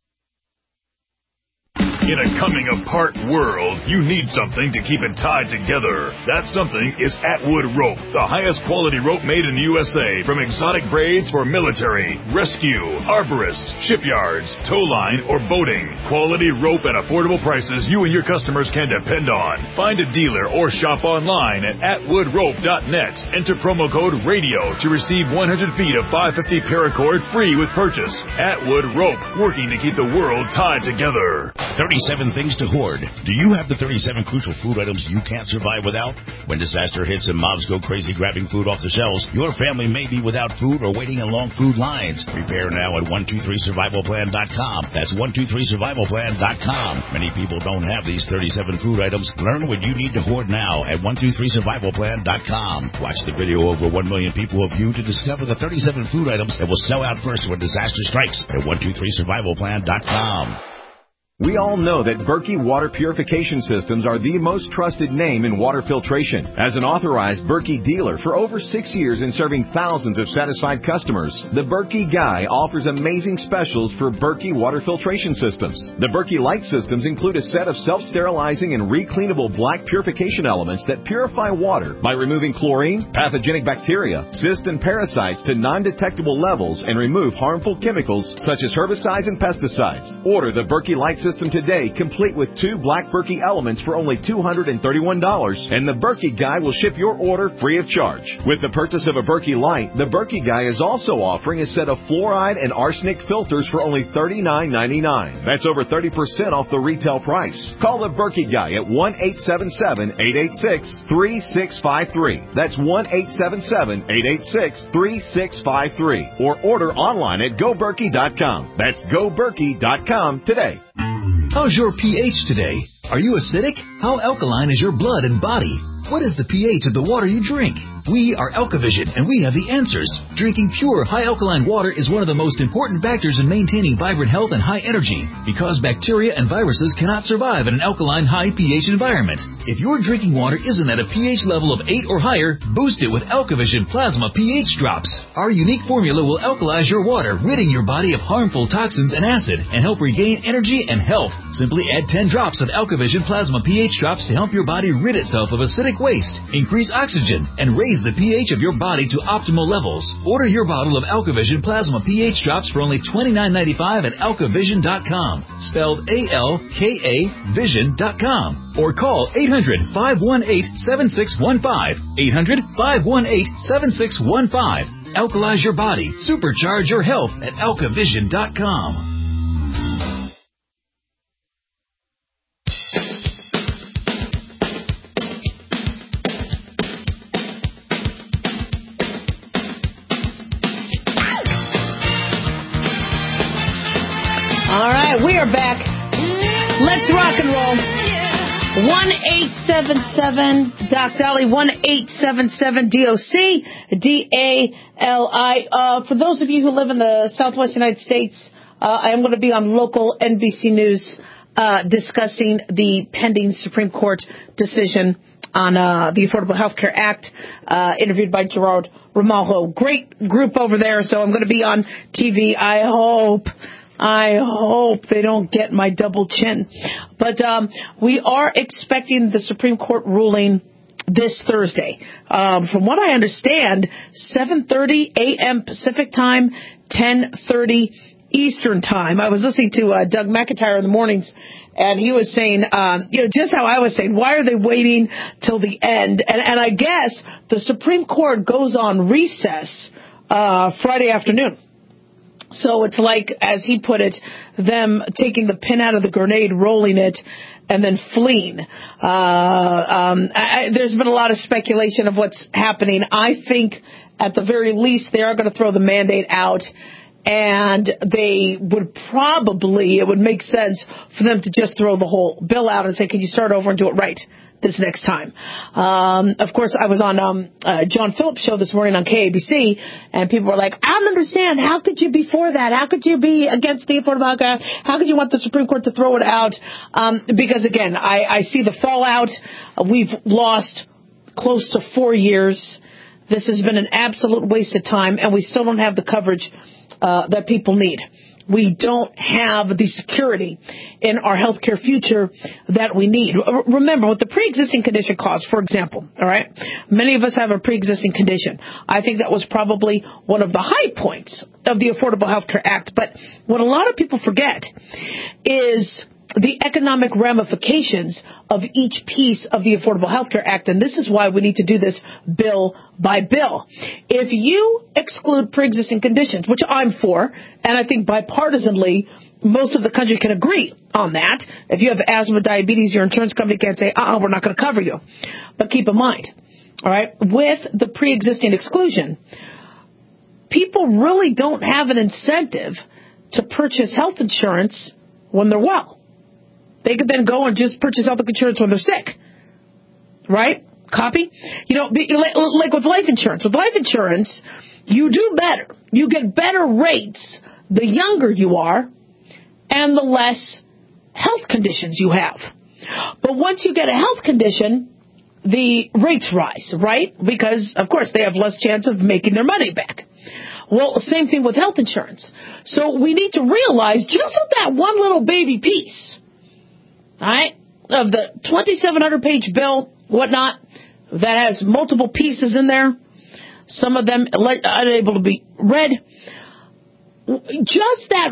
In a coming-apart world, you need something to keep it tied together. That something is Atwood Rope, the highest quality rope made in the USA, from exotic braids for military, rescue, arborists, shipyards, tow line, or boating. Quality rope at affordable prices you and your customers can depend on. Find a dealer or shop online at atwoodrope.net. Enter promo code RADIO to receive 100 feet of 550 paracord free with purchase. Atwood Rope, working to keep the world tied together. 37 things to hoard. Do you have the 37 crucial food items you can't survive without? When disaster hits and mobs go crazy grabbing food off the shelves, your family may be without food or waiting in long food lines. Prepare now at 123survivalplan.com. That's 123survivalplan.com. Many people don't have these 37 food items. Learn what you need to hoard now at 123survivalplan.com. Watch the video over 1 million people have viewed to discover the 37 food items that will sell out first when disaster strikes at 123survivalplan.com. We all know that Berkey Water Purification Systems are the most trusted name in water filtration. As an authorized Berkey dealer for over 6 years and serving thousands of satisfied customers, the Berkey Guy offers amazing specials for Berkey Water Filtration Systems. The Berkey Light Systems include a set of self-sterilizing and recleanable black purification elements that purify water by removing chlorine, pathogenic bacteria, cysts, and parasites to non-detectable levels and remove harmful chemicals such as herbicides and pesticides. Order the Berkey Light System today, complete with 2 black Berkey elements for only $231, and the Berkey Guy will ship your order free of charge. With the purchase of a Berkey Light, the Berkey Guy is also offering a set of fluoride and arsenic filters for only $39.99. That's over 30% off the retail price. Call the Berkey Guy at 1-877-886-3653. That's 1-877-886-3653. Or order online at GoBerkey.com. That's GoBerkey.com today. How's your pH today? Are you acidic? How alkaline is your blood and body? What is the pH of the water you drink? We are Alkavision, and we have the answers. Drinking pure, high alkaline water is one of the most important factors in maintaining vibrant health and high energy, because bacteria and viruses cannot survive in an alkaline, high pH environment. If your drinking water isn't at a pH level of 8 or higher, boost it with Alkavision Plasma pH Drops. Our unique formula will alkalize your water, ridding your body of harmful toxins and acid, and help regain energy and health. Simply add 10 drops of Alkavision Plasma pH Drops to help your body rid itself of acidic waste, increase oxygen, and raise the pH of your body to optimal levels. Order your bottle of Alkavision Plasma pH Drops for only $29.95 at alkavision.com, spelled A-L-K-A vision.com, or call 800-518-7615, 800-518-7615. Alkalize your body, supercharge your health at alkavision.com. All right, we are back. Let's rock and roll. 1-877-DOC Dolly, 1-877-DOC-DALI. For those of you who live in the Southwest United States, I am going to be on local NBC News discussing the pending Supreme Court decision on the Affordable Health Care Act, interviewed by Gerard Ramalho. Great group over there, so I'm going to be on TV. I hope they don't get my double chin. But we are expecting the Supreme Court ruling this Thursday. From what I understand, 7:30 a.m. Pacific time, 10:30 Eastern time. I was listening to Doug McIntyre in the mornings, and he was saying, just how I was saying, why are they waiting till the end? And I guess the Supreme Court goes on recess Friday afternoon. So it's like, as he put it, them taking the pin out of the grenade, rolling it, and then fleeing. There's been a lot of speculation of what's happening. I think, at the very least, they are going to throw the mandate out And it would make sense for them to just throw the whole bill out and say, can you start over and do it right this next time? Of course, I was on John Phillips' show this morning on KABC, and people were like, I don't understand. How could you be for that? How could you be against the Affordable Health Care? How could you want the Supreme Court to throw it out? Because, again, I see the fallout. We've lost close to 4 years. This has been an absolute waste of time, and we still don't have the coverage that people need. We don't have the security in our healthcare future that we need. Remember, what the pre-existing condition costs, for example, all right? Many of us have a pre-existing condition. I think that was probably one of the high points of the Affordable Health Care Act. But what a lot of people forget is the economic ramifications of each piece of the Affordable Health Care Act, and this is why we need to do this bill by bill. If you exclude pre-existing conditions, which I'm for, and I think bipartisanly most of the country can agree on that. If you have asthma, diabetes, your insurance company can't say, we're not going to cover you. But keep in mind, all right, with the pre-existing exclusion, people really don't have an incentive to purchase health insurance when they're well. They could then go and just purchase health insurance when they're sick, right? Copy? Like with life insurance. With life insurance, you do better. You get better rates the younger you are and the less health conditions you have. But once you get a health condition, the rates rise, right? Because, of course, they have less chance of making their money back. Well, same thing with health insurance. So we need to realize just with that one little baby piece, all right, of the 2,700-page bill, whatnot, that has multiple pieces in there, some of them unable to be read. Just that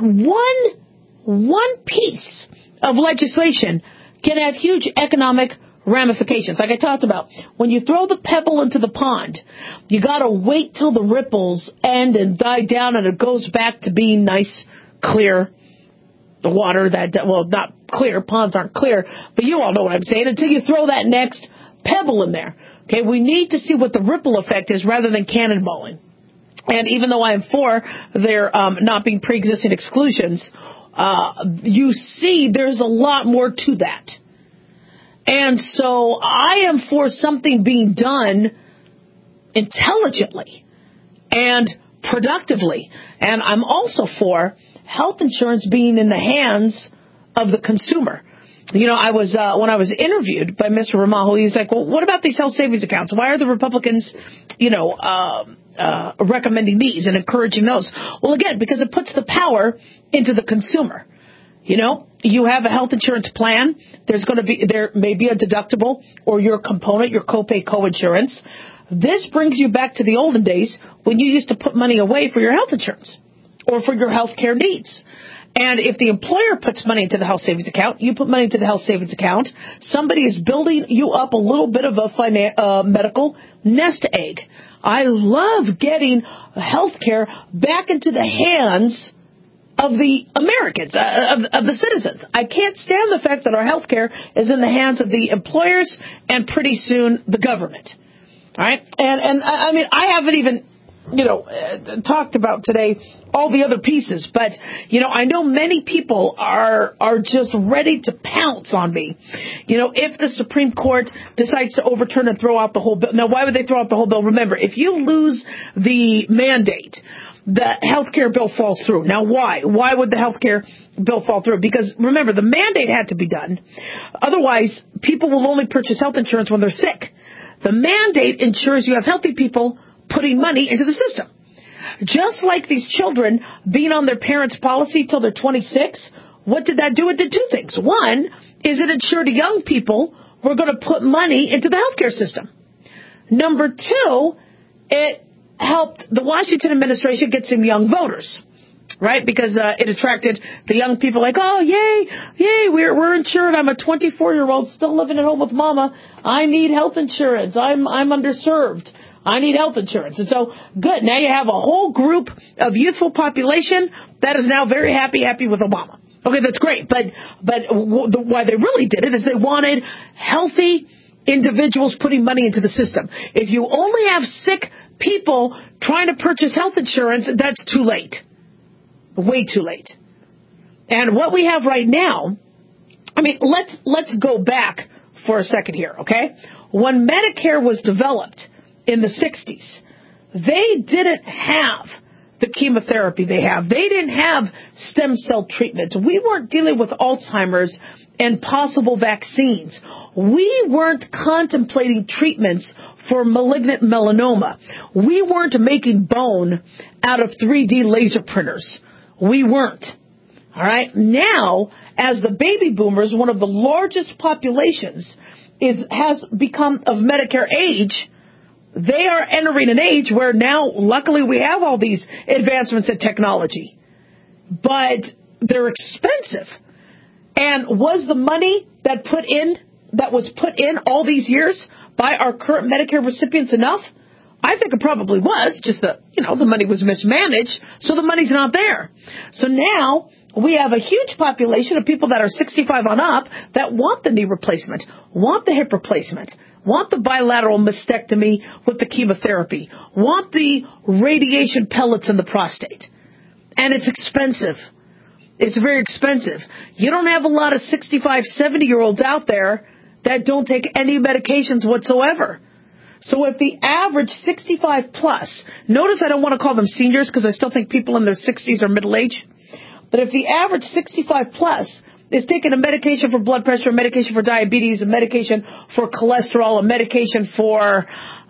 one piece of legislation can have huge economic ramifications. Like I talked about, when you throw the pebble into the pond, you got to wait till the ripples end and die down and it goes back to being nice, clear. The water not clear, ponds aren't clear, but you all know what I'm saying, until you throw that next pebble in there. Okay, we need to see what the ripple effect is rather than cannonballing. And even though I am for there not being pre-existing exclusions, you see there's a lot more to that. And so I am for something being done intelligently and productively. And I'm also for health insurance being in the hands of the consumer. I was when I was interviewed by Mr. Ramajo, he's like, well, what about these health savings accounts? Why are the Republicans, recommending these and encouraging those? Well, again, because it puts the power into the consumer. You have a health insurance plan. There may be a deductible or your component, your copay coinsurance. This brings you back to the olden days when you used to put money away for your health insurance or for your health care needs. And if the employer puts money into the health savings account, you put money into the health savings account, somebody is building you up a little bit of a medical nest egg. I love getting health care back into the hands of the Americans, of the citizens. I can't stand the fact that our health care is in the hands of the employers and pretty soon the government. All right? And I mean, I haven't even talked about today all the other pieces, but I know many people are just ready to pounce on me. If the Supreme Court decides to overturn and throw out the whole bill. Now, why would they throw out the whole bill? Remember, if you lose the mandate, the health care bill falls through. Now, why? Why would the health care bill fall through? Because remember, the mandate had to be done. Otherwise, people will only purchase health insurance when they're sick. The mandate ensures you have healthy people putting money into the system. Just like these children being on their parents' policy till they're 26, what did that do? It did two things. One is it ensured young people were going to put money into the healthcare system. Number two, it helped the Washington administration get some young voters, right? Because it attracted the young people like, oh, yay, we're insured. I'm a 24-year-old still living at home with mama. I need health insurance. I'm underserved. I need health insurance. And so, good. Now you have a whole group of youthful population that is now very happy with Obama. Okay, that's great. But why they really did it is they wanted healthy individuals putting money into the system. If you only have sick people trying to purchase health insurance, that's too late. Way too late. And what we have right now, I mean, let's go back for a second here, okay? When Medicare was developed in the 60s, they didn't have the chemotherapy they have. They didn't have stem cell treatment. We weren't dealing with Alzheimer's and possible vaccines. We weren't contemplating treatments for malignant melanoma. We weren't making bone out of 3D laser printers. We weren't. All right. Now, as the baby boomers, one of the largest populations has become of Medicare age, they are entering an age where now, luckily, we have all these advancements in technology. But they're expensive. And was the money that was put in all these years by our current Medicare recipients enough? I think it probably was, just that, the money was mismanaged, so the money's not there. So now we have a huge population of people that are 65 on up that want the knee replacement, want the hip replacement, want the bilateral mastectomy with the chemotherapy, want the radiation pellets in the prostate. And it's expensive. It's very expensive. You don't have a lot of 65, 70-year-olds out there that don't take any medications whatsoever. So if the average 65 plus, notice I don't want to call them seniors because I still think people in their 60s are middle age. But if the average 65 plus is taking a medication for blood pressure, a medication for diabetes, a medication for cholesterol, a medication for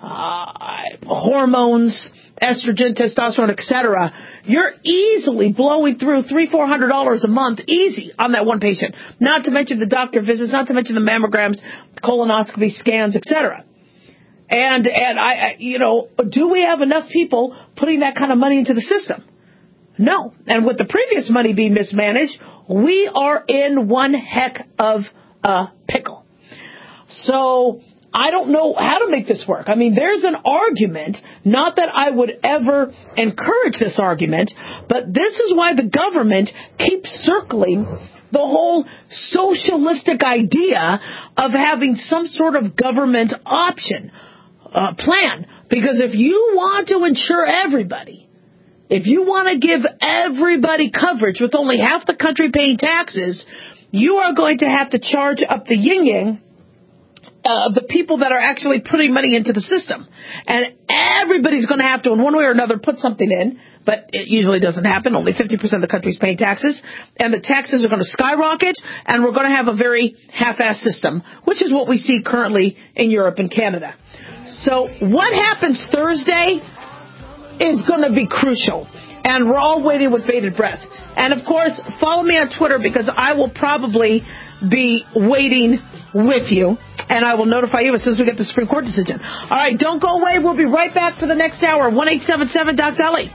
hormones, estrogen, testosterone, etc., you're easily blowing through $300-400 a month, easy, on that one patient. Not to mention the doctor visits, not to mention the mammograms, colonoscopy scans, etc. And I do we have enough people putting that kind of money into the system? No. And with the previous money being mismanaged, we are in one heck of a pickle. So I don't know how to make this work. I mean, there's an argument, not that I would ever encourage this argument, but this is why the government keeps circling the whole socialistic idea of having some sort of government option plan. Because if you want to insure everybody, if you want to give everybody coverage with only half the country paying taxes, you are going to have to charge up the yin-yang of the people that are actually putting money into the system. And everybody's going to have to, in one way or another, put something in. But it usually doesn't happen. Only 50% of the country is paying taxes. And the taxes are going to skyrocket. And we're going to have a very half-assed system, which is what we see currently in Europe and Canada. So what happens Thursday is going to be crucial. And we're all waiting with bated breath. And, of course, follow me on Twitter because I will probably be waiting with you. And I will notify you as soon as we get the Supreme Court decision. All right, don't go away. We'll be right back for the next hour. 1-877-DOC-DELI.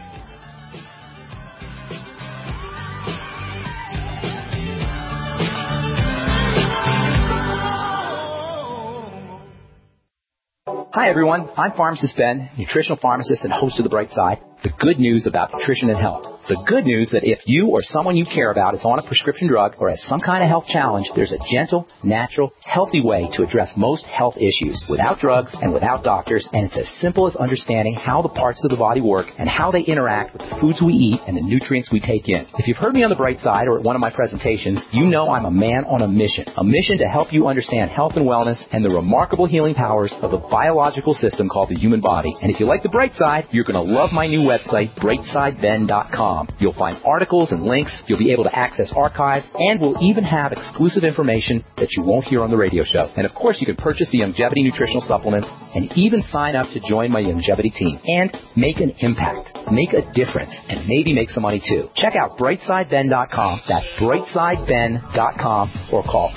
Hi, everyone. I'm Pharmacist Ben, nutritional pharmacist and host of The Bright Side. The good news about nutrition and health. The good news that if you or someone you care about is on a prescription drug or has some kind of health challenge, there's a gentle, natural, healthy way to address most health issues without drugs and without doctors, and it's as simple as understanding how the parts of the body work and how they interact with the foods we eat and the nutrients we take in. If you've heard me on The Bright Side or at one of my presentations, you know I'm a man on a mission to help you understand health and wellness and the remarkable healing powers of the biological system called the human body. And if you like The Bright Side, you're going to love my new website, brightsideben.com. You'll find articles and links, you'll be able to access archives, and we'll even have exclusive information that you won't hear on the radio show. And of course, you can purchase the Youngevity nutritional supplements and even sign up to join my Youngevity team and make an impact, make a difference, and maybe make some money too. Check out brightsideben.com. That's brightsideben.com or call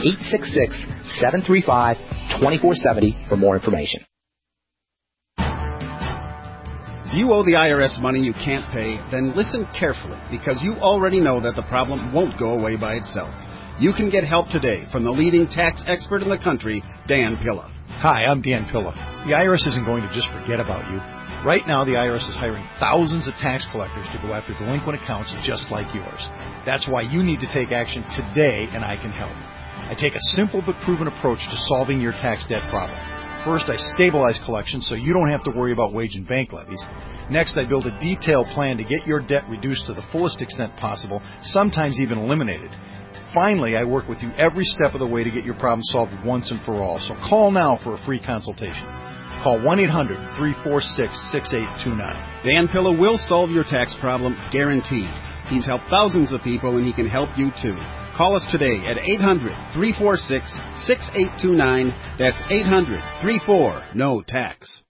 866-735-2470 for more information. If you owe the IRS money you can't pay, then listen carefully, because you already know that the problem won't go away by itself. You can get help today from the leading tax expert in the country, Dan Pilla. Hi, I'm Dan Pilla. The IRS isn't going to just forget about you. Right now, the IRS is hiring thousands of tax collectors to go after delinquent accounts just like yours. That's why you need to take action today, and I can help. I take a simple but proven approach to solving your tax debt problem. First, I stabilize collections so you don't have to worry about wage and bank levies. Next, I build a detailed plan to get your debt reduced to the fullest extent possible, sometimes even eliminated. Finally, I work with you every step of the way to get your problem solved once and for all. So call now for a free consultation. Call 1-800-346-6829. Dan Pilla will solve your tax problem, guaranteed. He's helped thousands of people, and he can help you too. Call us today at 800-346-6829. That's 800-34-NO-TAX.